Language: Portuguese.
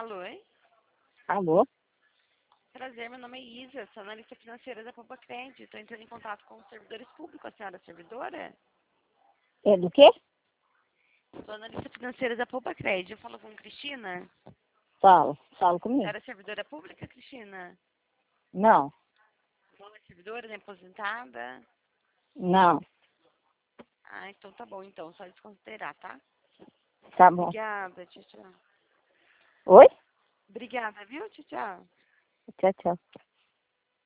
Alô? Alô? Prazer, meu nome é Isa, sou analista financeira da Poupa Crédito. Estou entrando em contato com os servidores públicos. A senhora é servidora? É do quê? Sou analista financeira da Poupa Crédito. Eu falo com Cristina? Falo A comigo. senhora é servidora pública, Cristina? Não, Não é servidora, nem aposentada? não, Ah, então tá bom, então. Só desconsiderar, tá? tá bom. Obrigada, tchau, tchau. Oi? Obrigada, viu? Tchau, tchau. Tchau, tchau.